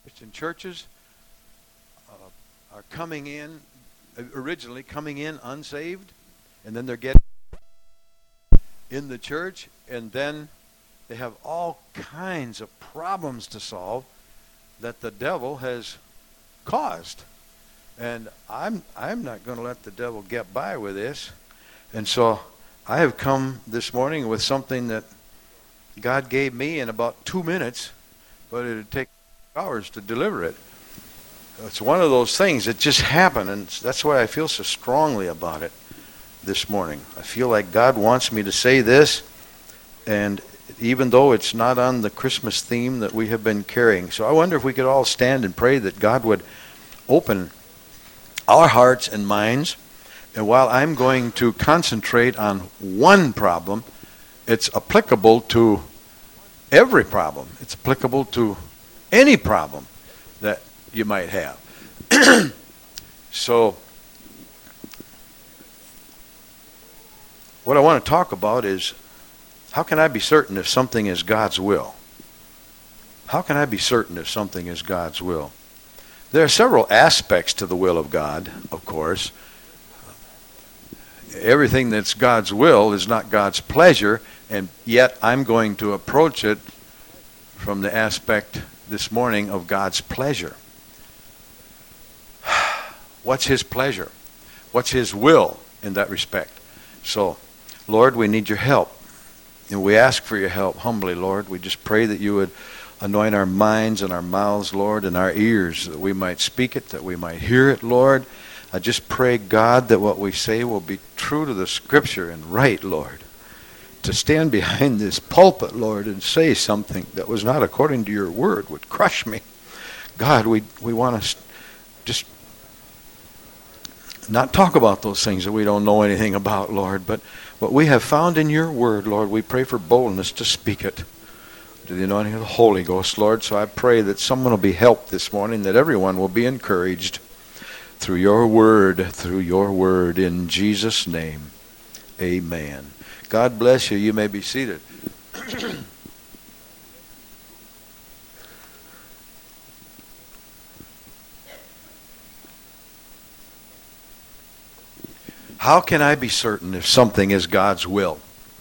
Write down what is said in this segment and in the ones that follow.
Christian churches are coming in, originally coming in unsaved, and then they're getting in the church, and then they have all kinds of problems to solve that the devil has caused. And I'm not going to let the devil get by with this. And so I have come this morning with something that God gave me in about 2 minutes, but it would take hours to deliver it. It's one of those things that just happen, and that's why I feel so strongly about it this morning. I feel like God wants me to say this, and even though it's not on the Christmas theme that we have been carrying. So I wonder if we could all stand and pray that God would open our hearts and minds. And while I'm going to concentrate on one problem, it's applicable to every problem. It's applicable to any problem that you might have. So what I want to talk about is, how can I be certain if something is God's will? How can I be certain if something is God's will? There are several aspects to the will of God, of course. Everything that's God's will is not God's pleasure, and yet I'm going to approach it from the aspect this morning of God's pleasure. What's His pleasure? What's His will in that respect? So, Lord, we need your help. And we ask for your help humbly, Lord. We just pray that you would anoint our minds and our mouths, Lord, and our ears, that we might speak it, that we might hear it, Lord. I just pray, God, that what we say will be true to the Scripture and right, Lord. To stand behind this pulpit, Lord, and say something that was not according to your word would crush me. God, we want to just not talk about those things that we don't know anything about, Lord, but what we have found in your word, Lord, we pray for boldness to speak it, to the anointing of the Holy Ghost, Lord. So I pray that someone will be helped this morning, that everyone will be encouraged through your word, in Jesus' name. Amen. God bless you. You may be seated. How can I be certain if something is God's will?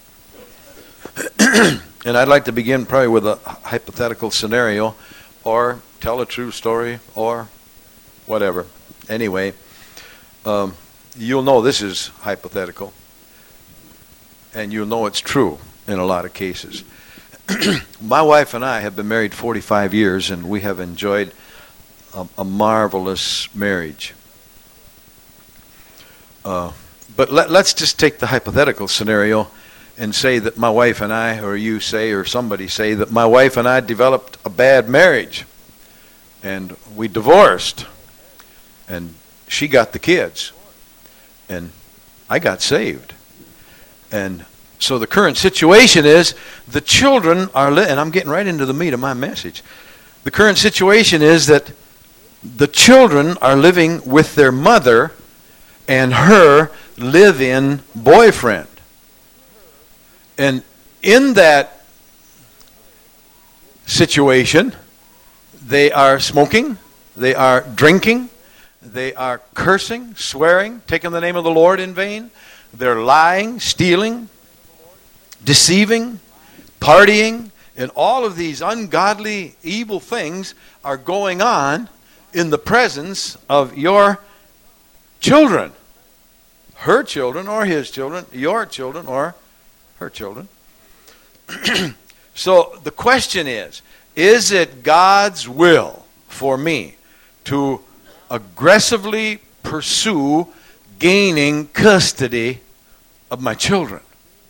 And I'd like to begin probably with a hypothetical scenario, or tell a true story, or whatever. Anyway, you'll know this is hypothetical, and you'll know it's true in a lot of cases. My wife and I have been married 45 years, and we have enjoyed a marvelous marriage. But let's just take the hypothetical scenario and say that my wife and I, or you say, or somebody say, that my wife and I developed a bad marriage, and we divorced, and she got the kids, and I got saved. And so the current situation is the children are, and I'm getting right into the meat of my message. The current situation is that the children are living with their mother and her live-in boyfriend. And in that situation, they are smoking, they are drinking, they are cursing, swearing, taking the name of the Lord in vain. They're lying, stealing, deceiving, partying, and all of these ungodly, evil things are going on in the presence of your children. Her children or his children, your children or her children. So the question is it God's will for me to aggressively pursue gaining custody of my children?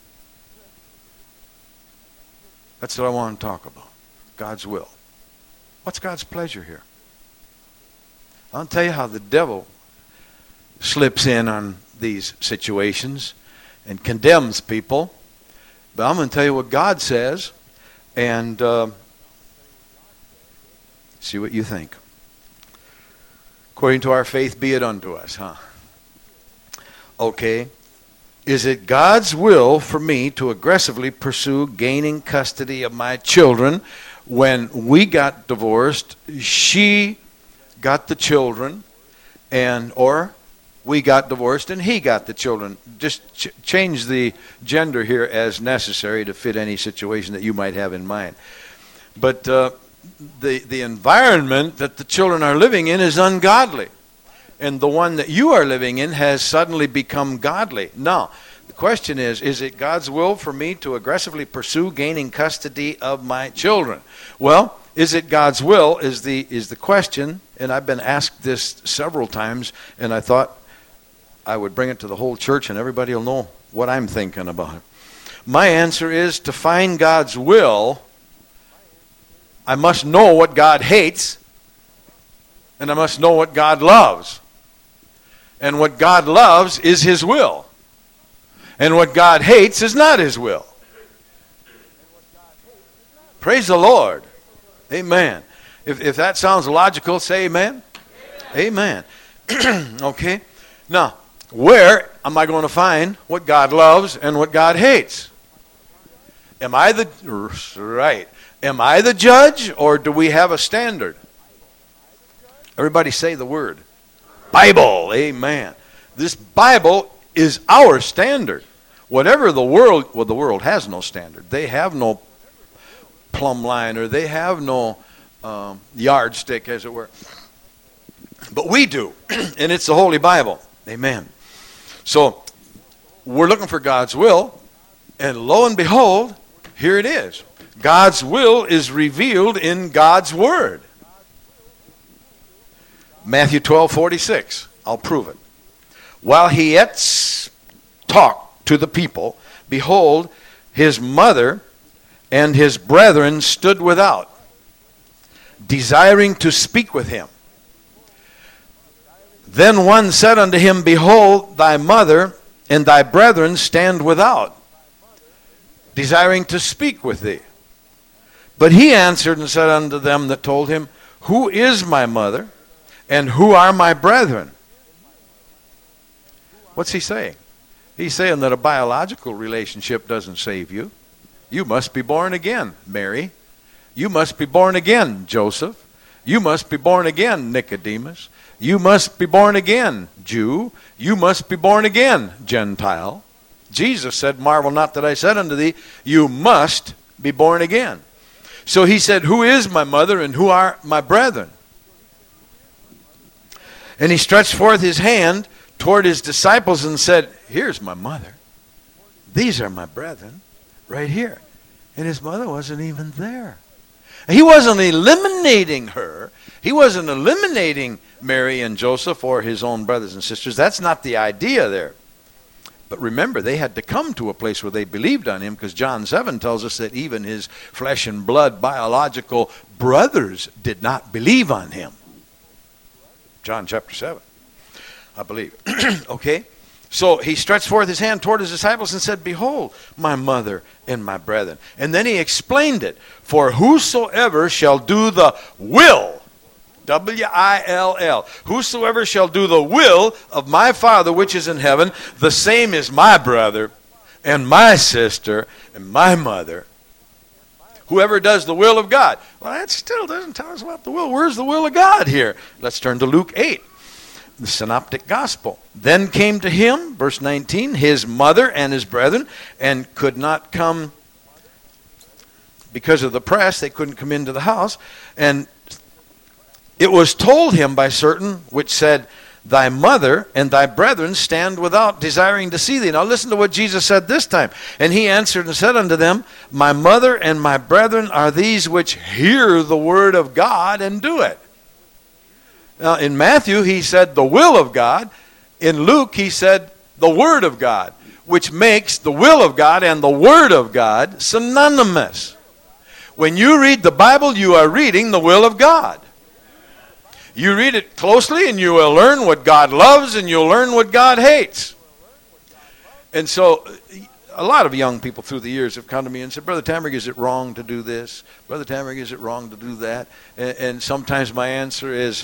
That's what I want to talk about. God's will. What's God's pleasure here? I'll tell you how the devil slips in on these situations and condemns people. But I'm going to tell you what God says, and see what you think. According to our faith, be it unto us, huh? Okay. Is it God's will for me to aggressively pursue gaining custody of my children when we got divorced, she got the children, or we got divorced and he got the children. Just change the gender here as necessary to fit any situation that you might have in mind. But the environment that the children are living in is ungodly. And the one that you are living in has suddenly become godly. Now, the question is it God's will for me to aggressively pursue gaining custody of my children? Well, is it God's will is the question, and I've been asked this several times, and I thought I would bring it to the whole church and everybody will know what I'm thinking about it. My answer is, to find God's will, I must know what God hates, and I must know what God loves. And what God loves is His will. And what God hates is not His will. Praise the Lord. Amen. If that sounds logical, say amen. Amen. Okay. Now, where am I going to find what God loves and what God hates? Am I the judge, or do we have a standard? Everybody say the word. Bible. Amen. This Bible is our standard. Whatever the world has no standard. They have no plumb line, or they have no yardstick, as it were. But we do, and it's the Holy Bible. Amen. So, we're looking for God's will, and lo and behold, here it is. God's will is revealed in God's Word. Matthew 12:46. I'll prove it. While he yet talked to the people, behold, his mother and his brethren stood without, desiring to speak with him. Then one said unto him, Behold, thy mother and thy brethren stand without, desiring to speak with thee. But he answered and said unto them that told him, Who is my mother, and who are my brethren? What's he saying? He's saying that a biological relationship doesn't save you. You must be born again, Mary. You must be born again, Joseph. You must be born again, Nicodemus. You must be born again, Jew. You must be born again, Gentile. Jesus said, Marvel not that I said unto thee, you must be born again. So he said, Who is my mother and who are my brethren? And he stretched forth his hand toward his disciples and said, Here's my mother. These are my brethren right here. And his mother wasn't even there. He wasn't eliminating her. He wasn't eliminating Mary and Joseph or his own brothers and sisters. That's not the idea there. But remember, they had to come to a place where they believed on him, because John 7 tells us that even his flesh and blood biological brothers did not believe on him. John chapter 7, I believe. Okay? So he stretched forth his hand toward his disciples and said, Behold, my mother and my brethren. And then he explained it. For whosoever shall do the will, W-I-L-L, whosoever shall do the will of my Father which is in heaven, the same is my brother and my sister and my mother. Whoever does the will of God. Well, that still doesn't tell us about the will. Where's the will of God here? Let's turn to Luke 8. The Synoptic Gospel. Then came to him, verse 19, his mother and his brethren, and could not come because of the press. They couldn't come into the house. And it was told him by certain which said, Thy mother and thy brethren stand without, desiring to see thee. Now listen to what Jesus said this time. And he answered and said unto them, My mother and my brethren are these which hear the word of God and do it. Now, in Matthew, he said the will of God. In Luke, he said the word of God, which makes the will of God and the word of God synonymous. When you read the Bible, you are reading the will of God. You read it closely, and you will learn what God loves, and you'll learn what God hates. And so, a lot of young people through the years have come to me and said, Brother Tamrick, is it wrong to do this? Brother Tamrick, is it wrong to do that? And sometimes my answer is,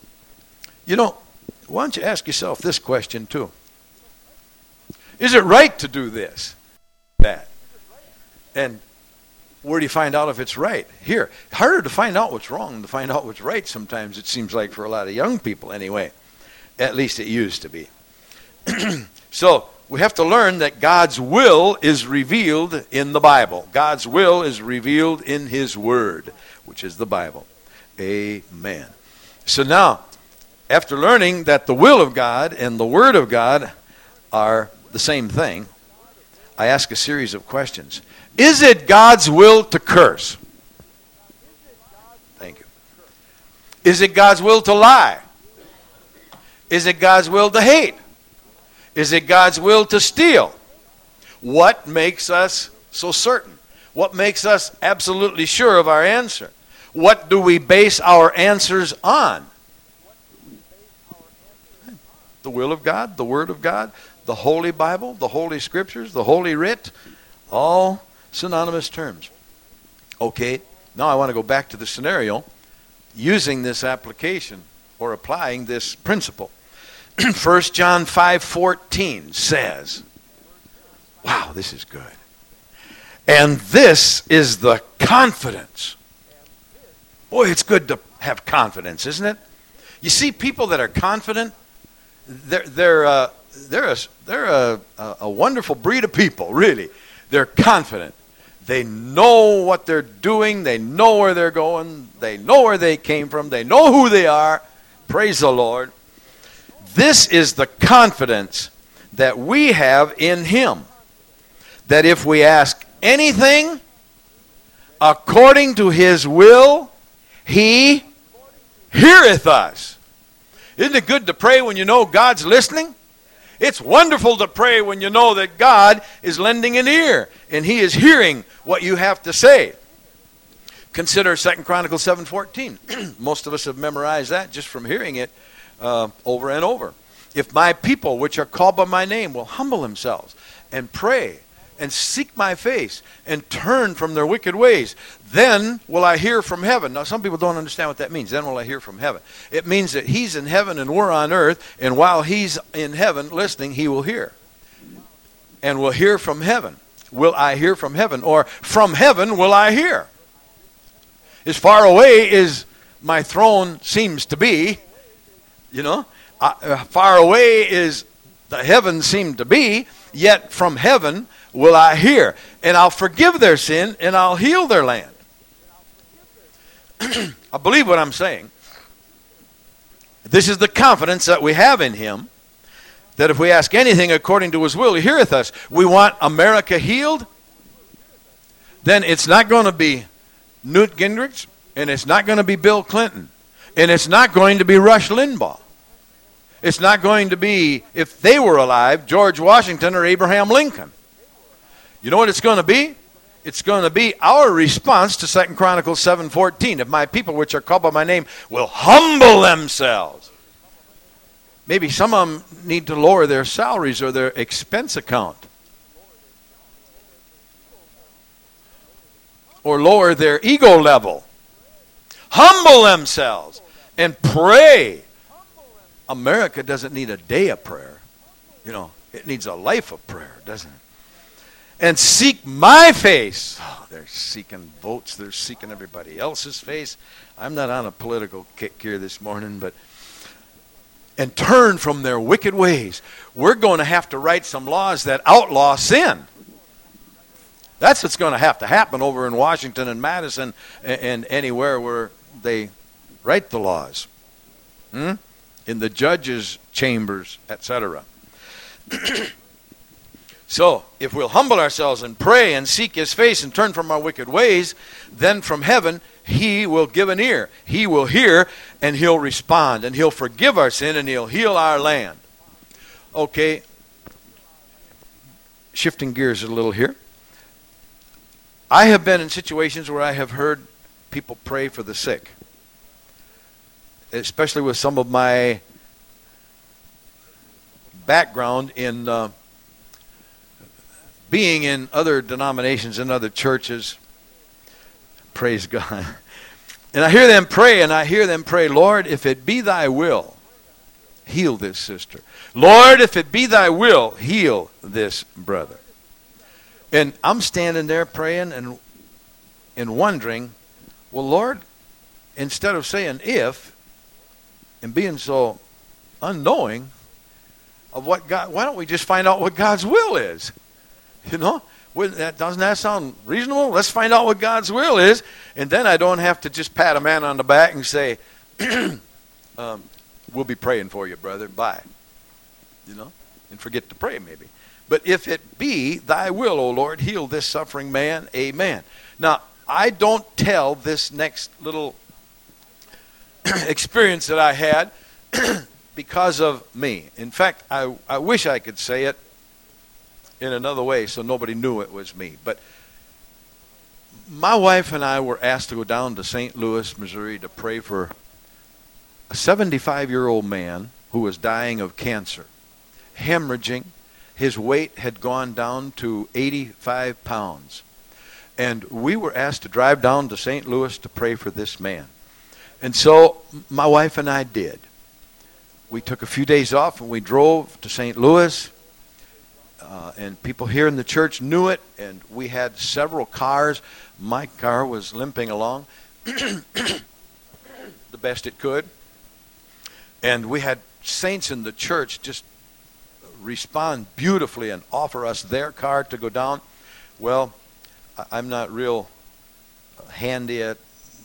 why don't you ask yourself this question too? Is it right to do this, that? And Where do you find out if it's right? Here. Harder to find out what's wrong than to find out what's right sometimes, it seems like, for a lot of young people anyway. At least it used to be. So we have to learn that God's will is revealed in the Bible. God's will is revealed in His Word, which is the Bible. Amen. So now, after learning that the will of God and the Word of God are the same thing, I ask a series of questions. Is it God's will to curse? Thank you. Is it God's will to lie? Is it God's will to hate? Is it God's will to steal? What makes us so certain? What makes us absolutely sure of our answer? What do we base our answers on? The will of God, the Word of God, the Holy Bible, the Holy Scriptures, the Holy Writ, all synonymous terms. Okay, now I want to go back to the scenario using this application or applying this principle. 1 John 5:14 says, wow, this is good. And this is the confidence. Boy, it's good to have confidence, isn't it? You see, people that are confident, they're a wonderful breed of people, really. They're confident. They know what they're doing. They know where they're going. They know where they came from. They know who they are. Praise the Lord. This is the confidence that we have in Him. That if we ask anything according to His will, He heareth us. Isn't it good to pray when you know God's listening? It's wonderful to pray when you know that God is lending an ear and He is hearing what you have to say. Consider 2 Chronicles 7:14. Most of us have memorized that just from hearing it over and over. If my people, which are called by my name, will humble themselves and pray and seek my face and turn from their wicked ways, then will I hear from heaven. Now, some people don't understand what that means. Then will I hear from heaven. It means that He's in heaven and we're on earth, and while He's in heaven listening, He will hear. And will hear from heaven. Will I hear from heaven? Or from heaven will I hear? As far away as my throne seems to be, far away as the heavens seem to be, yet from heaven will I hear, and I'll forgive their sin, and I'll heal their land. I believe what I'm saying. This is the confidence that we have in Him, that if we ask anything according to His will, He heareth us. We want America healed, then it's not going to be Newt Gingrich, and it's not going to be Bill Clinton, and it's not going to be Rush Limbaugh. It's not going to be, if they were alive, George Washington or Abraham Lincoln. You know what it's going to be? It's going to be our response to 2 Chronicles 7:14. If my people which are called by my name will humble themselves. Maybe some of them need to lower their salaries or their expense account. Or lower their ego level. Humble themselves and pray. America doesn't need a day of prayer. It needs a life of prayer, doesn't it? And seek my face. Oh, they're seeking votes. They're seeking everybody else's face. I'm not on a political kick here this morning, and turn from their wicked ways. We're going to have to write some laws that outlaw sin. That's what's going to have to happen over in Washington and Madison and anywhere where they write the laws. In the judges' chambers, etc. So, if we'll humble ourselves and pray and seek His face and turn from our wicked ways, then from heaven He will give an ear. He will hear and He'll respond and He'll forgive our sin and He'll heal our land. Okay, shifting gears a little here. I have been in situations where I have heard people pray for the sick, especially with some of my background in being in other denominations and other churches. Praise God. And I hear them pray, Lord, if it be thy will, heal this sister. Lord, if it be thy will, heal this brother. And I'm standing there praying, and and wondering, well, Lord, instead of saying if and being so unknowing of what God, why don't we just find out what God's will is? You know, doesn't that sound reasonable? Let's find out what God's will is, and then I don't have to just pat a man on the back and say, we'll be praying for you, brother. Bye. You know, and forget to pray maybe. But if it be thy will, O Lord, heal this suffering man. Amen. Now, I don't tell this next little experience that I had because of me. In fact, I wish I could say it in another way so nobody knew it was me. But my wife and I were asked to go down to St. Louis, Missouri to pray for a 75-year-old man who was dying of cancer, hemorrhaging. His weight had gone down to 85 pounds. And we were asked to drive down to St. Louis to pray for this man. And so my wife and I did. We took a few days off and we drove to St. Louis. And people here in the church knew it. And we had several cars. My car was limping along the best it could. And we had saints in the church just respond beautifully and offer us their car to go down. Well, I'm not real handy at,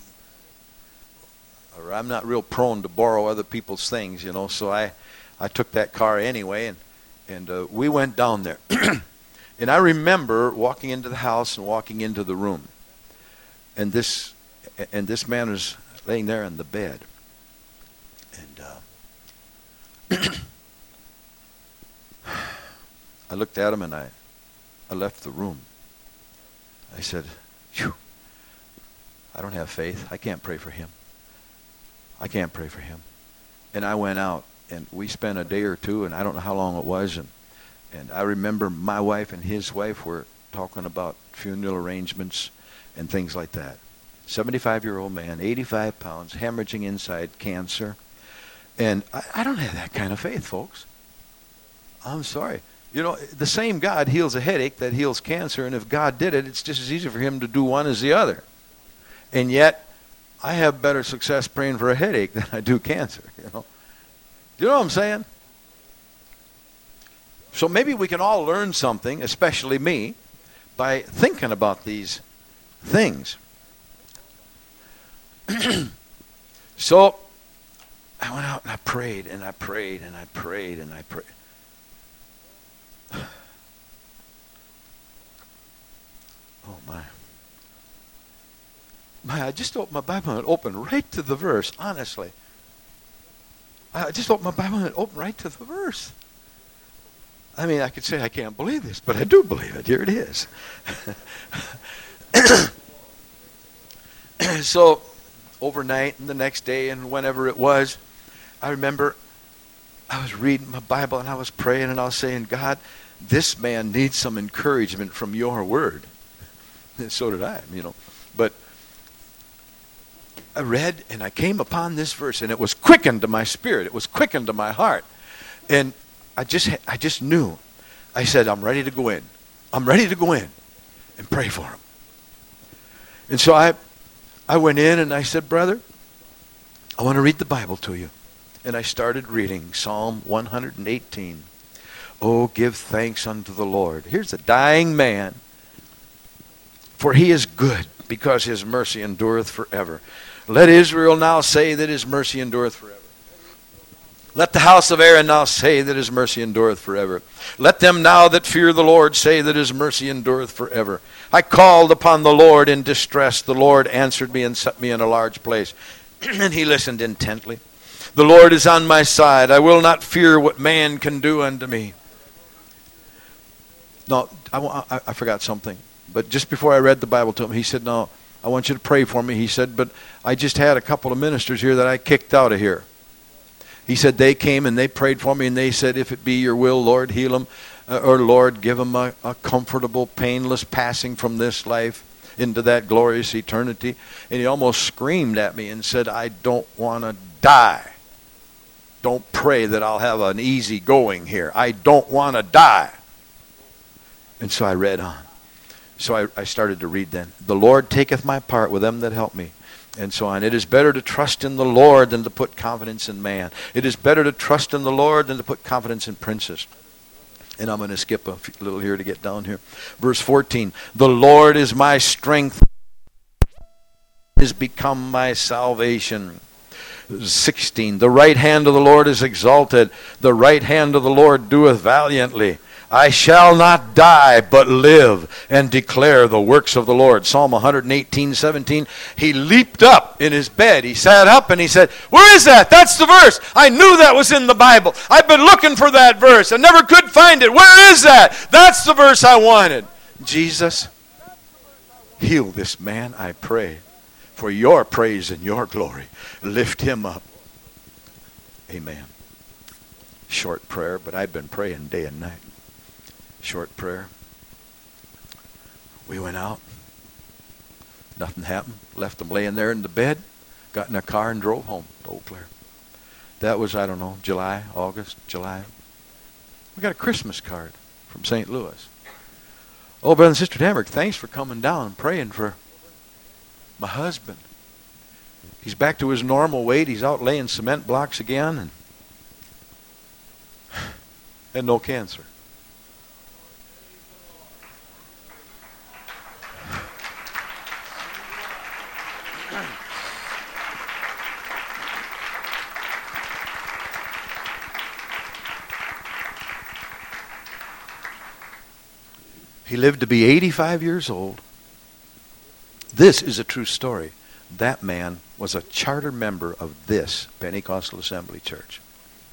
or I'm not real prone to borrow other people's things, you know, so I took that car anyway, and we went down there. And I remember walking into the house and walking into the room, and this man was laying there in the bed, and I looked at him and I left the room. I said, phew, I don't have faith. I can't pray for him. I can't pray for him. And I went out, and we spent a day or two, and I don't know how long it was. And I remember my wife and his wife were talking about funeral arrangements and things like that. 75-year-old man, 85 pounds, hemorrhaging inside, cancer. And I don't have that kind of faith, folks. I'm sorry. You know, the same God heals a headache that heals cancer, and if God did it, it's just as easy for him to do one as the other. And yet, I have better success praying for a headache than I do cancer, you know. Do you know what I'm saying? So maybe we can all learn something, especially me, by thinking about these things. So, I went out and I prayed, and I prayed, and I prayed, and I prayed. Oh my. I just opened my Bible and it opened right to the verse, honestly. I just opened my Bible and it opened right to the verse. I mean, I could say I can't believe this, but I do believe it. Here it is. So, overnight and the next day and whenever it was, I remember I was reading my Bible and I was praying and I was saying, God, this man needs some encouragement from your word. And so did I, you know. But I read and I came upon this verse and it was quickened to my spirit. It was quickened to my heart. And I just knew. I said, I'm ready to go in. I'm ready to go in and pray for him. And so I went in and I said, brother, I want to read the Bible to you. And I started reading Psalm 118. Oh, give thanks unto the Lord. Here's a dying man. For he is good, because his mercy endureth forever. Let Israel now say that his mercy endureth forever. Let the house of Aaron now say that his mercy endureth forever. Let them now that fear the Lord say that his mercy endureth forever. I called upon the Lord in distress. The Lord answered me and set me in a large place. And he listened intently. The Lord is on my side. I will not fear what man can do unto me. No, I forgot something. But just before I read the Bible to him, he said, no, I want you to pray for me. He said, but I just had a couple of ministers here that I kicked out of here. He said they came and they prayed for me and they said, if it be your will, Lord, heal them. Or Lord, give them a comfortable, painless passing from this life into that glorious eternity. And he almost screamed at me and said, I don't want to die. Don't pray that I'll have an easy going here. I don't want to die. And so I read on. So I started to read then. The Lord taketh my part with them that help me. And so on. It is better to trust in the Lord than to put confidence in man. It is better to trust in the Lord than to put confidence in princes. And I'm going to skip a little here to get down here. Verse 14. The Lord is my strength, is become my salvation. 16. The right hand of the Lord is exalted. The right hand of the Lord doeth valiantly. I shall not die, but live and declare the works of the Lord. Psalm 118:17. He leaped up in his bed. He sat up and he said, where is that? That's the verse. I knew that was in the Bible. I've been looking for that verse. I never could find it. Where is that? That's the verse I wanted. Jesus, heal this man, I pray, for your praise and your glory. Lift him up. Amen. Short prayer, but I've been praying day and night. Short prayer. We went out. Nothing happened. Left them laying there in the bed. Got in a car and drove home to Eau Claire. That was, I don't know, July. We got a Christmas card from St. Louis. Oh, Brother and Sister Hamrick, thanks for coming down and praying for my husband. He's back to his normal weight. He's out laying cement blocks again. And no cancer. He lived to be 85 years old. This is a true story. That man was a charter member of this Pentecostal Assembly Church.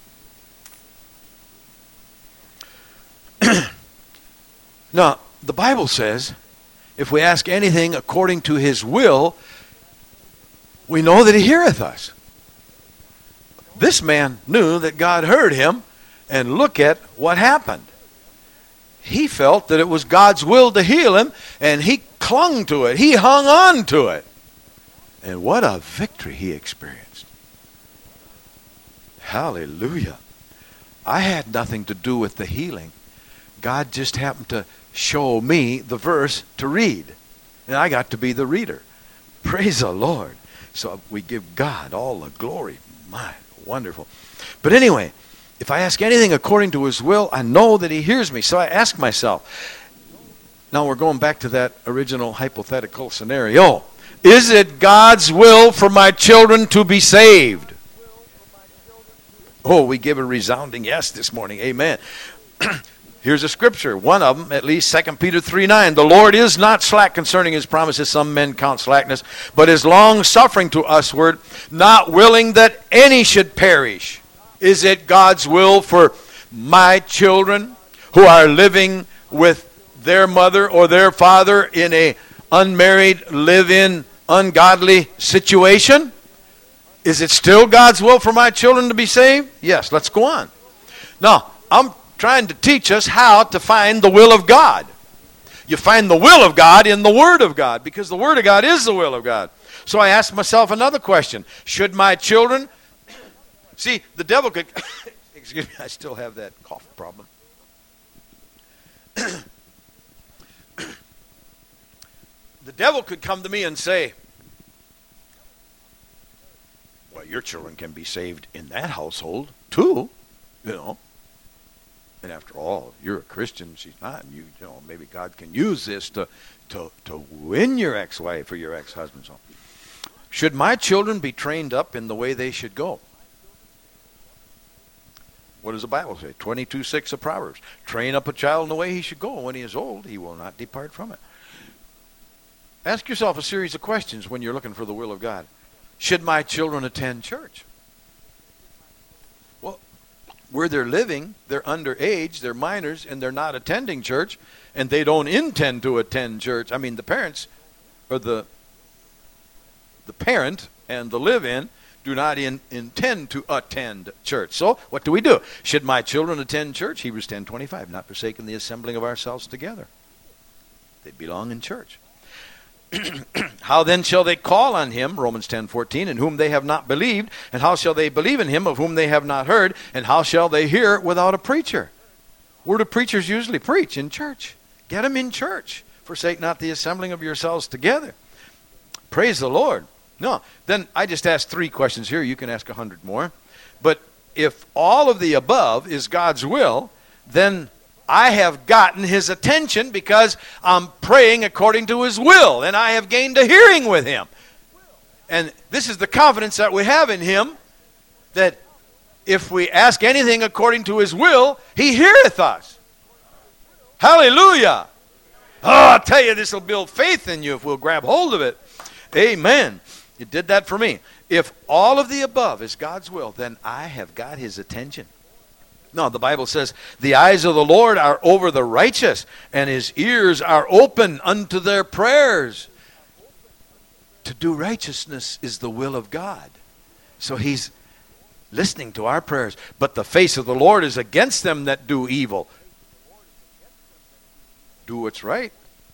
Now, the Bible says, if we ask anything according to his will, we know that he heareth us. This man knew that God heard him, and look at what happened. He felt that it was God's will to heal him, and he clung to it. He hung on to it. And what a victory he experienced. Hallelujah. I had nothing to do with the healing. God just happened to show me the verse to read. And I got to be the reader. Praise the Lord. So we give God all the glory. My, wonderful. But anyway, if I ask anything according to his will, I know that he hears me. So I ask myself. Now we're going back to that original hypothetical scenario. Is it God's will for my children to be saved? Oh, we give a resounding yes this morning. Amen. Here's a scripture. One of them, at least, 2 Peter 3:9. The Lord is not slack concerning his promises, some men count slackness, but is long-suffering to usward, not willing that any should perish. Is it God's will for my children who are living with their mother or their father in a unmarried, live-in, ungodly situation? Is it still God's will for my children to be saved? Yes, let's go on. Now, I'm trying to teach us how to find the will of God. You find the will of God in the Word of God, because the Word of God is the will of God. So I asked myself another question. Should my children... See, the devil could... Excuse me, I still have that cough problem. The devil could come to me and say, well, your children can be saved in that household too, you know. And after all, you're a Christian, she's not. And you know, maybe God can use this to win your ex-wife or your ex-husband. So, should my children be trained up in the way they should go? What does the Bible say? 22:6 of Proverbs. Train up a child in the way he should go, and when he is old, he will not depart from it. Ask yourself a series of questions when you're looking for the will of God. Should my children attend church? Well, where they're living, they're underage, they're minors, and they're not attending church, and they don't intend to attend church. I mean, the parents, or the parent and the live-in, do not intend to attend church. So, what do we do? Should my children attend church? Hebrews 10:25, not forsaking the assembling of ourselves together. They belong in church. How then shall they call on him, Romans 10:14, in whom they have not believed? And how shall they believe in him of whom they have not heard? And how shall they hear without a preacher? Where do preachers usually preach? In church. Get them in church. Forsake not the assembling of yourselves together. Praise the Lord. No, then I just asked 3 questions here. You can ask 100 more. But if all of the above is God's will, then I have gotten his attention because I'm praying according to his will, and I have gained a hearing with him. And this is the confidence that we have in him, that if we ask anything according to his will, he heareth us. Hallelujah. Oh, I'll tell you, this will build faith in you if we'll grab hold of it. Amen. You did that for me. If all of the above is God's will, then I have got his attention. No, the Bible says, the eyes of the Lord are over the righteous, and his ears are open unto their prayers. To do righteousness is the will of God. So he's listening to our prayers. But the face of the Lord is against them that do evil. Do what's right,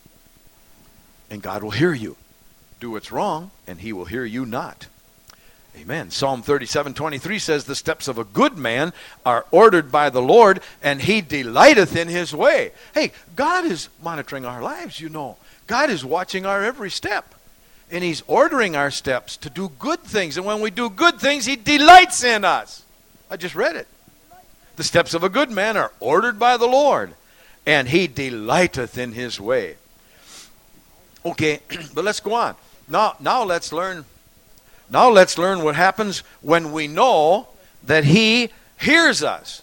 and God will hear you. Do what's wrong, and he will hear you not. Amen. Psalm 37:23 says, the steps of a good man are ordered by the Lord, and he delighteth in his way. Hey, God is monitoring our lives, you know. God is watching our every step, and he's ordering our steps to do good things. And when we do good things, he delights in us. I just read it. The steps of a good man are ordered by the Lord, and he delighteth in his way. Okay, but let's go on. Now let's learn. Now let's learn what happens when we know that he hears us.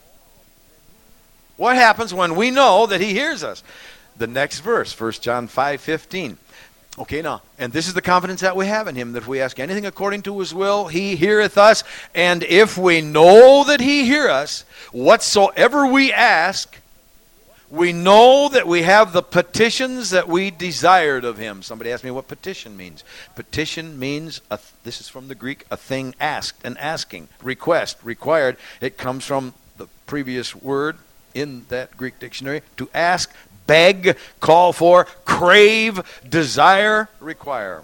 What happens when we know that he hears us? The next verse, 1 John 5:15. Okay, now, and this is the confidence that we have in him, that if we ask anything according to his will, he heareth us. And if we know that he hear us, whatsoever we ask, we know that we have the petitions that we desired of him. Somebody asked me what petition means. Petition means, this is from the Greek, a thing asked and asking. Request, required. It comes from the previous word in that Greek dictionary. To ask, beg, call for, crave, desire, require.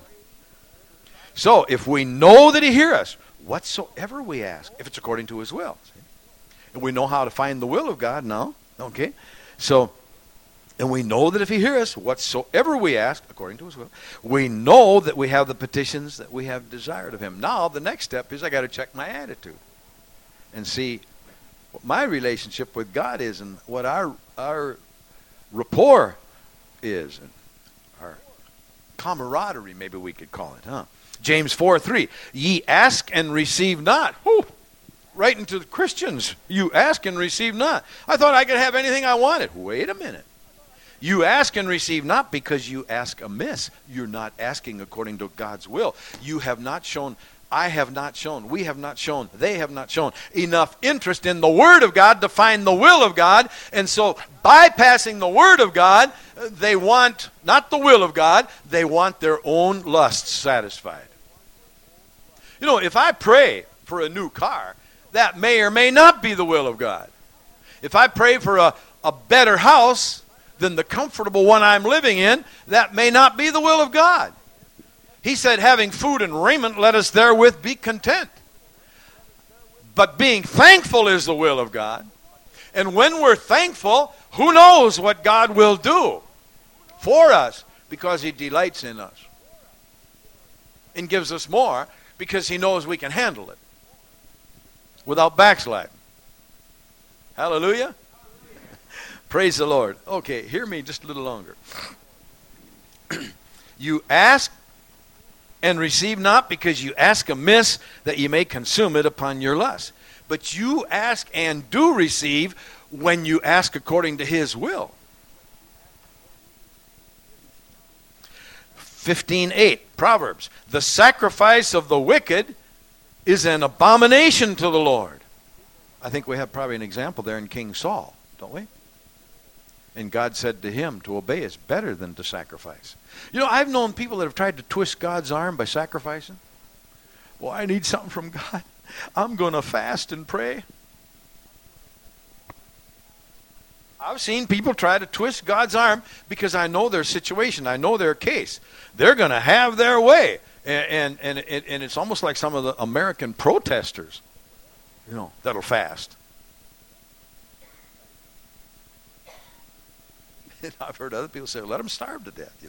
So if we know that he hears us, whatsoever we ask, if it's according to his will. See? And we know how to find the will of God now. Okay. So, and we know that if he hears us, whatsoever we ask, according to his will, we know that we have the petitions that we have desired of him. Now, the next step is I got to check my attitude and see what my relationship with God is and what our rapport is, and our camaraderie, maybe we could call it, huh? James 4:3, ye ask and receive not. Whew. Right into the Christians. You ask and receive not. I thought I could have anything I wanted. Wait a minute. You ask and receive not because you ask amiss. You're not asking according to God's will. You have not shown, I have not shown, we have not shown, they have not shown enough interest in the Word of God to find the will of God. And so bypassing the Word of God, they want not the will of God, they want their own lusts satisfied. You know, if I pray for a new car, that may or may not be the will of God. If I pray for a better house than the comfortable one I'm living in, that may not be the will of God. He said, having food and raiment, let us therewith be content. But being thankful is the will of God. And when we're thankful, who knows what God will do for us, because he delights in us and gives us more because he knows we can handle it without backsliding. Hallelujah. Praise the Lord. Okay, hear me just a little longer. You ask and receive not because you ask amiss, that you may consume it upon your lust. But you ask and do receive when you ask according to his will. 15:8, Proverbs. The sacrifice of the wicked is an abomination to the Lord. I think we have probably an example there in King Saul, don't we? And God said to him, to obey is better than to sacrifice. You know, I've known people that have tried to twist God's arm by sacrificing. Well, I need something from God. I'm going to fast and pray. I've seen people try to twist God's arm because I know their situation. I know their case. They're going to have their way. And it's almost like some of the American protesters, you know, that'll fast. And I've heard other people say, let them starve to death,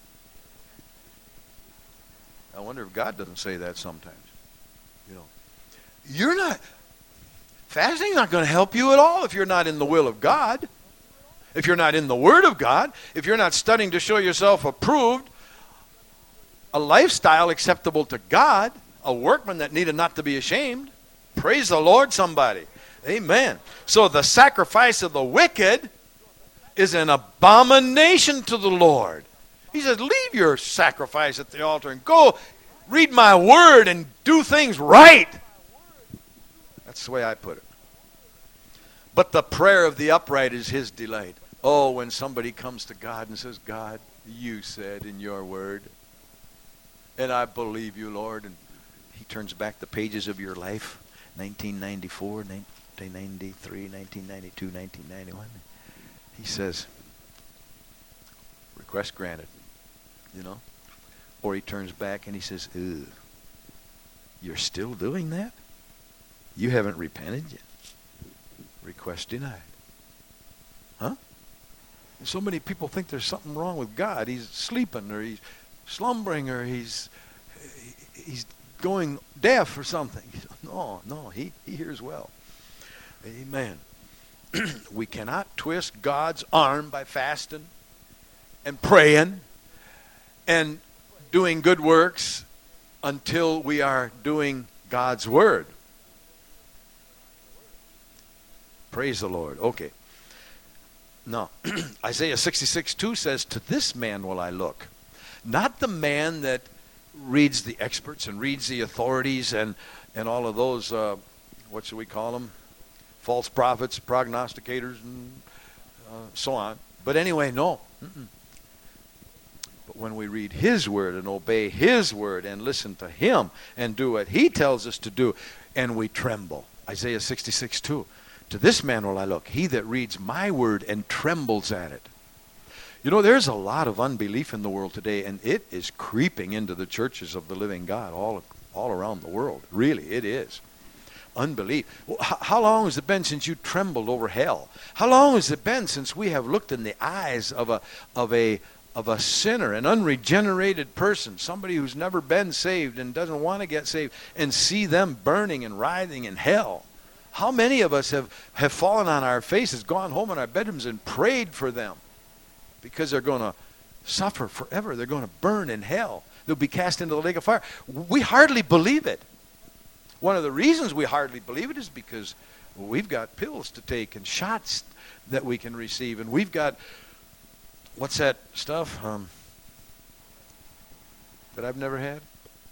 I wonder if God doesn't say that sometimes. You're not, fasting's not going to help you at all if you're not in the will of God. If you're not in the Word of God, if you're not studying to show yourself approved, a lifestyle acceptable to God, a workman that needed not to be ashamed. Praise the Lord, somebody. Amen. So the sacrifice of the wicked is an abomination to the Lord. He says, leave your sacrifice at the altar and go read my word and do things right. That's the way I put it. But the prayer of the upright is his delight. Oh, when somebody comes to God and says, God, you said in your word, and I believe you, Lord, and he turns back the pages of your life, 1994, 1993, 1992, 1991. He says, request granted, Or he turns back and he says, ew, you're still doing that? You haven't repented yet. Request denied. Huh? And so many people think there's something wrong with God. He's sleeping, or he's slumbering, or he's going deaf or something. No, he hears well. Amen. We cannot twist God's arm by fasting and praying and doing good works until we are doing God's word. Praise the Lord. Okay. No. Isaiah 66:2 says, to this man will I look. Not the man that reads the experts and reads the authorities and all of those, what should we call them? False prophets, prognosticators, and so on. But anyway, no. But when we read his word and obey his word and listen to him and do what he tells us to do, and we tremble. Isaiah 66:2. To this man will I look, he that reads my word and trembles at it. There's a lot of unbelief in the world today, and it is creeping into the churches of the living God all around the world. Really, it is. Unbelief. Well, how long has it been since you trembled over hell? How long has it been since we have looked in the eyes of a sinner, an unregenerated person, somebody who's never been saved and doesn't want to get saved, and see them burning and writhing in hell? How many of us have fallen on our faces, gone home in our bedrooms and prayed for them? Because they're going to suffer forever. They're going to burn in hell. They'll be cast into the lake of fire. We hardly believe it. One of the reasons we hardly believe it is because we've got pills to take and shots that we can receive. And we've got, what's that stuff that I've never had?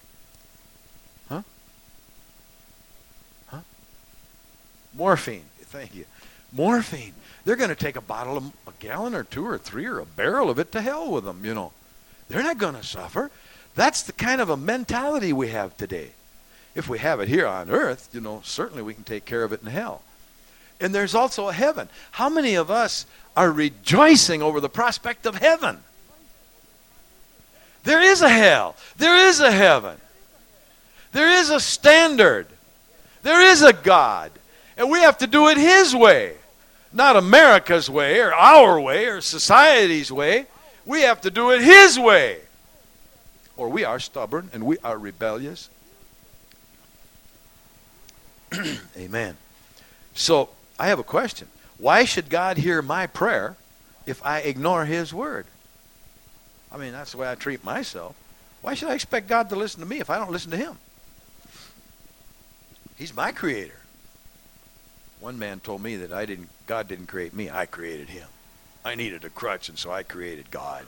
Morphine. Thank you. Morphine. They're going to take a gallon or 2 or 3 or a barrel of it to hell with them, They're not going to suffer. That's the kind of a mentality we have today. If we have it here on earth, certainly we can take care of it in hell. And there's also a heaven. How many of us are rejoicing over the prospect of heaven? There is a hell. There is a heaven. There is a standard. There is a God. And we have to do it his way. Not America's way or our way or society's way. We have to do it his way. Or we are stubborn and we are rebellious. Amen. So I have a question. Why should God hear my prayer if I ignore his word? I mean, that's the way I treat myself. Why should I expect God to listen to me if I don't listen to him? He's my creator. One man told me that God didn't create me, I created him. I needed a crutch, and so I created God.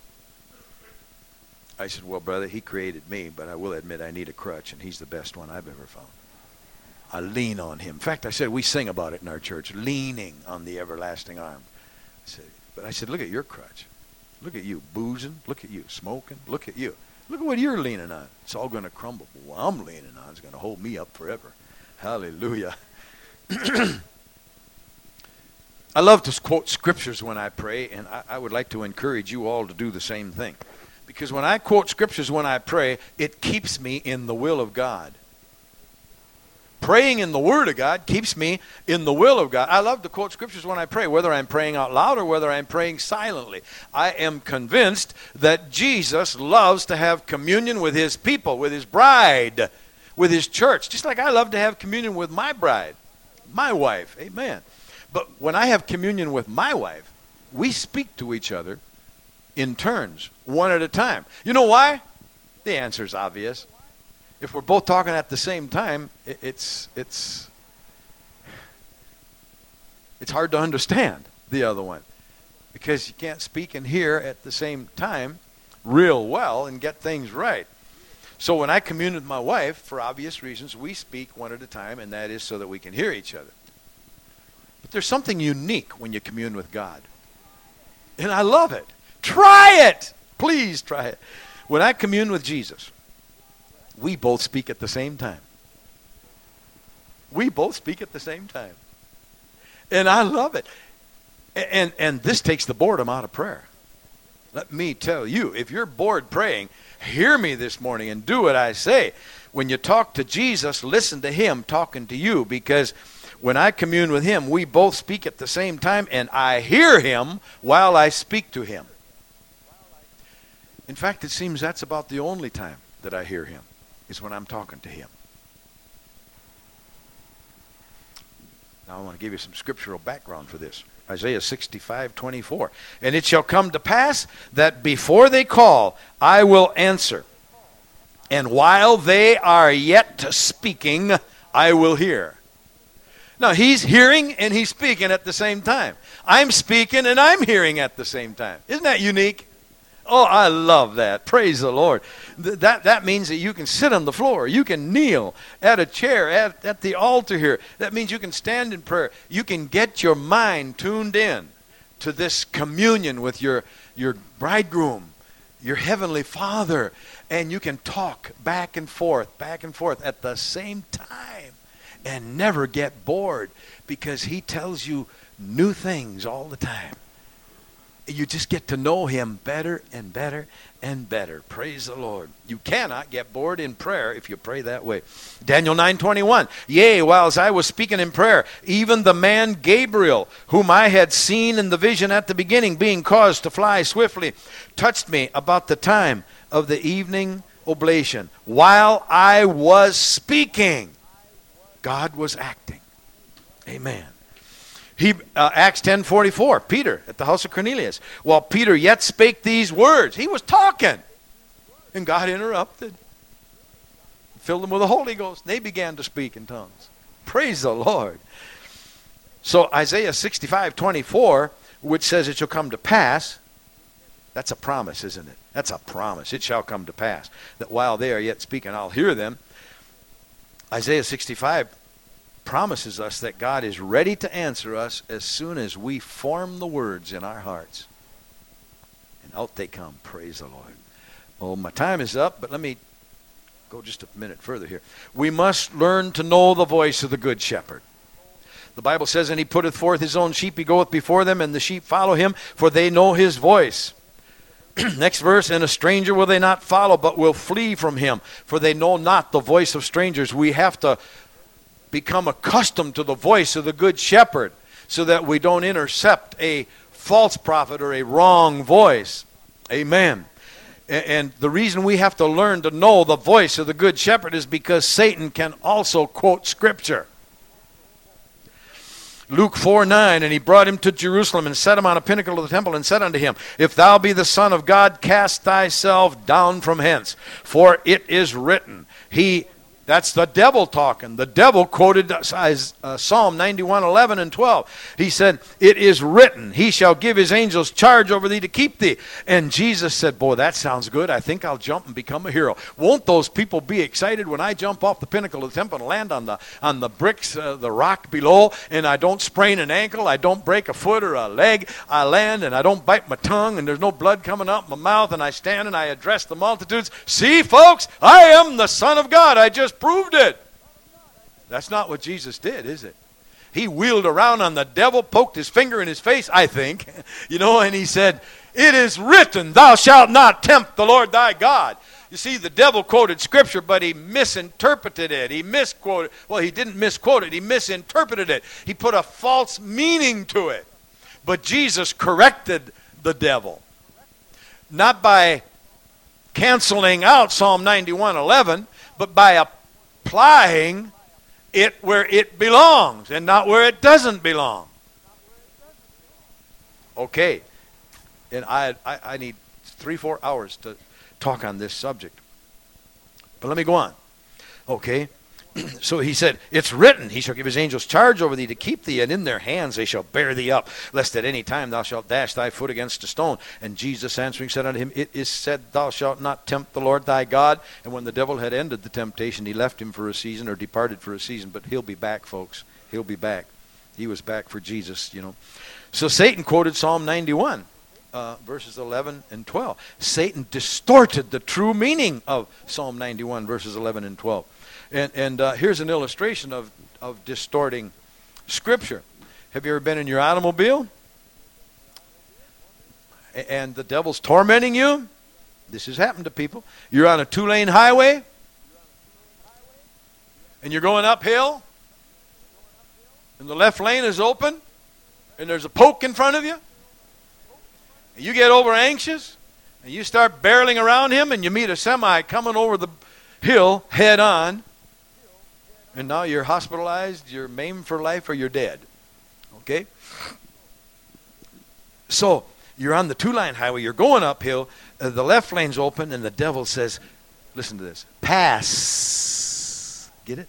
I said, well, brother, he created me, but I will admit I need a crutch, and he's the best one I've ever found. I lean on him. In fact, I said, we sing about it in our church, leaning on the everlasting arm. I said, look at your crutch. Look at you, boozing. Look at you, smoking. Look at you. Look at what you're leaning on. It's all going to crumble. But what I'm leaning on is going to hold me up forever. Hallelujah. I love to quote scriptures when I pray, and I would like to encourage you all to do the same thing. Because when I quote scriptures when I pray, it keeps me in the will of God. praying in the Word of God keeps me in the will of God. I love to quote scriptures when I pray, whether I'm praying out loud or whether I'm praying silently. I am convinced that Jesus loves to have communion with his people, with his bride, with his church, just like I love to have communion with my bride, my wife. Amen. But when I have communion with my wife, we speak to each other in turns, one at a time. You know why? The answer is obvious. If we're both talking at the same time, it's hard to understand the other one, because you can't speak and hear at the same time real well and get things right. So when I commune with my wife, for obvious reasons, we speak one at a time, and that is so that we can hear each other. But there's something unique when you commune with God, and I love it. Try it! Please try it. When I commune with Jesus, we both speak at the same time. We both speak at the same time. And I love it. And this takes the boredom out of prayer. Let me tell you, if you're bored praying, hear me this morning and do what I say. When you talk to Jesus, listen to him talking to you, because when I commune with him, we both speak at the same time, and I hear him while I speak to him. In fact, it seems that's about the only time that I hear him, is when I'm talking to him. Now I want to give you some scriptural background for this. Isaiah 65:24. And it shall come to pass that before they call, I will answer. And while they are yet speaking, I will hear. Now he's hearing and he's speaking at the same time. I'm speaking and I'm hearing at the same time. Isn't that unique? Oh, I love that. Praise the Lord. That means that you can sit on the floor. You can kneel at a chair at the altar here. That means you can stand in prayer. You can get your mind tuned in to this communion with your bridegroom, your heavenly Father. And you can talk back and forth at the same time and never get bored, because he tells you new things all the time. You just get to know him better and better and better. Praise the Lord. You cannot get bored in prayer if you pray that way. Daniel 9:21. Yea, whilst I was speaking in prayer, even the man Gabriel, whom I had seen in the vision at the beginning, being caused to fly swiftly, touched me about the time of the evening oblation. While I was speaking, God was acting. Amen. Acts 10:44, Peter at the house of Cornelius. While Peter yet spake these words, he was talking, and God interrupted, filled them with the Holy Ghost. They began to speak in tongues. Praise the Lord. So Isaiah 65:24, which says it shall come to pass, that's a promise, isn't it? That's a promise. It shall come to pass that while they are yet speaking, I'll hear them. Isaiah 65 promises us that God is ready to answer us as soon as we form the words in our hearts. And out they come. Praise the Lord. Well, my time is up, but let me go just a minute further here. We must learn to know the voice of the good shepherd. The Bible says, and he putteth forth his own sheep, he goeth before them, and the sheep follow him, for they know his voice. Next verse, and a stranger will they not follow, but will flee from him, for they know not the voice of strangers. We have to become accustomed to the voice of the good shepherd so that we don't intercept a false prophet or a wrong voice. Amen. And the reason we have to learn to know the voice of the good shepherd is because Satan can also quote scripture. Luke 4:9, and he brought him to Jerusalem and set him on a pinnacle of the temple and said unto him, If thou be the Son of God, cast thyself down from hence, for it is written. That's the devil talking. The devil quoted Psalm 91:11 and 12. He said, it is written, he shall give his angels charge over thee to keep thee. And Jesus said, boy, that sounds good. I think I'll jump and become a hero. Won't those people be excited when I jump off the pinnacle of the temple and land on the bricks, the rock below, and I don't sprain an ankle, I don't break a foot or a leg, I land and I don't bite my tongue and there's no blood coming out my mouth, and I stand and I address the multitudes. See, folks, I am the Son of God. I just proved it. That's not what Jesus did, is it? He wheeled around on the devil, poked his finger in his face, I think, and he said, it is written, thou shalt not tempt the Lord thy God. You see, the devil quoted Scripture, but he misinterpreted it. He misquoted. Well, he didn't misquote it. He misinterpreted it. He put a false meaning to it. But Jesus corrected the devil. Not by canceling out Psalm 91:11, but by applying it where it belongs and not where it doesn't belong. Okay. And I need 3-4 hours to talk on this subject. But let me go on. Okay. So he said, it's written, he shall give his angels charge over thee to keep thee, and in their hands they shall bear thee up, lest at any time thou shalt dash thy foot against a stone. And Jesus answering said unto him, it is said, thou shalt not tempt the Lord thy God. And when the devil had ended the temptation, he left him for a season, or departed for a season. But he'll be back, folks. He'll be back. He was back for Jesus, you know. So Satan quoted Psalm 91. Verses 11 and 12. Satan distorted the true meaning of Psalm 91, verses 11 and 12. And here's an illustration of distorting Scripture. Have you ever been in your automobile? And the devil's tormenting you? This has happened to people. You're on a 2-lane highway, and you're going uphill, and the left lane is open, and there's a poke in front of you. And you get over anxious, and you start barreling around him, and you meet a semi coming over the hill head on, and now you're hospitalized, you're maimed for life, or you're dead. Okay? So, you're on the 2-line highway, you're going uphill, the left lane's open, and the devil says, listen to this, pass. Get it?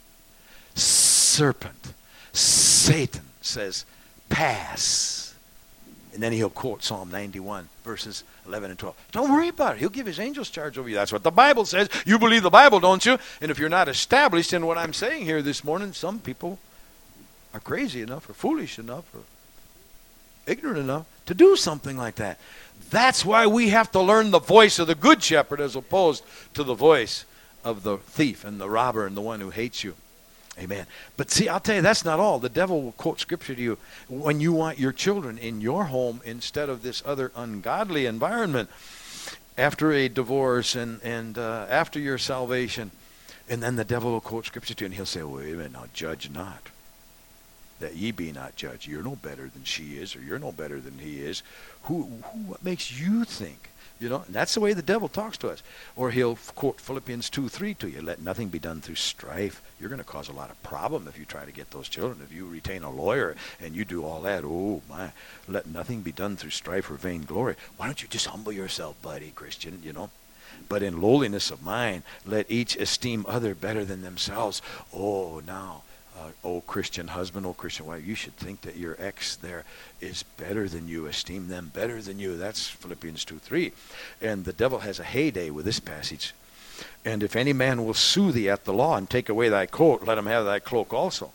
Serpent. Satan says, pass. And then he'll quote Psalm 91, verses 11 and 12. Don't worry about it. He'll give his angels charge over you. That's what the Bible says. You believe the Bible, don't you? And if you're not established in what I'm saying here this morning, some people are crazy enough or foolish enough or ignorant enough to do something like that. That's why we have to learn the voice of the good shepherd as opposed to the voice of the thief and the robber and the one who hates you. Amen. But see, I'll tell you, that's not all. The devil will quote Scripture to you when you want your children in your home instead of this other ungodly environment after a divorce and after your salvation. And then the devil will quote Scripture to you, and he'll say, wait a minute, now judge not, that ye be not judged. You're no better than she is, or you're no better than he is. What makes you think? You know, and that's the way the devil talks to us. Or he'll quote Philippians 2:3 to you. Let nothing be done through strife. You're going to cause a lot of problem if you try to get those children. If you retain a lawyer and you do all that, oh my, let nothing be done through strife or vainglory. Why don't you just humble yourself, buddy, Christian, you know? But in lowliness of mind, let each esteem other better than themselves. Oh, now, oh Christian husband, oh Christian wife, you should think that your ex there is better than you, esteem them better than you. That's Philippians 2:3. And the devil has a heyday with this passage. And if any man will sue thee at the law and take away thy coat, let him have thy cloak also.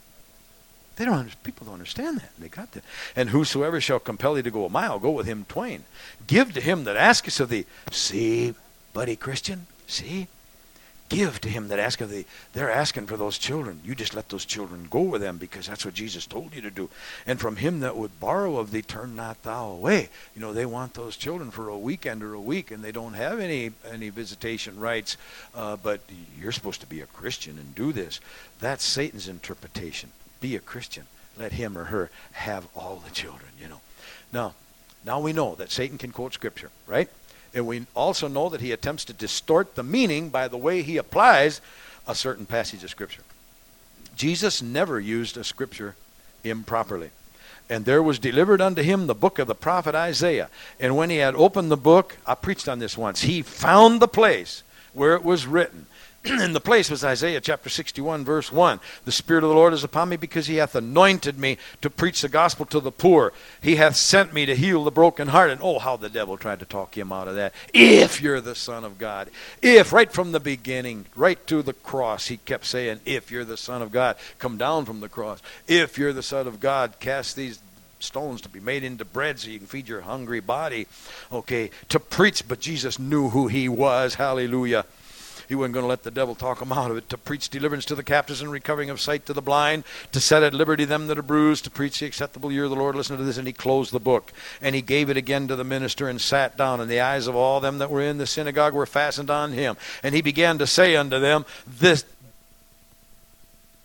People don't understand that. They got that. And whosoever shall compel thee to go a mile, go with him twain. Give to him that asketh of thee. See, buddy Christian, see? Give to him that asketh thee. They're asking for those children. You just let those children go with them, because that's what Jesus told you to do. And from him that would borrow of thee, turn not thou away. You know, they want those children for a weekend or a week, and they don't have any visitation rights. But you're supposed to be a Christian and do this. That's Satan's interpretation. Be a Christian. Let him or her have all the children, you know. Now we know that Satan can quote Scripture, right? And we also know that he attempts to distort the meaning by the way he applies a certain passage of Scripture. Jesus never used a Scripture improperly. And there was delivered unto him the book of the prophet Isaiah. And when he had opened the book, I preached on this once, he found the place where it was written. And the place was Isaiah chapter 61, verse 1. The Spirit of the Lord is upon me, because he hath anointed me to preach the gospel to the poor. He hath sent me to heal the brokenhearted. Oh, how the devil tried to talk him out of that. If you're the Son of God. If, right from the beginning, right to the cross, he kept saying, if you're the Son of God, come down from the cross. If you're the Son of God, cast these stones to be made into bread so you can feed your hungry body. Okay, to preach, but Jesus knew who he was. Hallelujah. He wasn't going to let the devil talk him out of it. To preach deliverance to the captives and recovering of sight to the blind, to set at liberty them that are bruised, to preach the acceptable year of the Lord. Listen to this. And he closed the book. And he gave it again to the minister and sat down. And the eyes of all them that were in the synagogue were fastened on him. And he began to say unto them,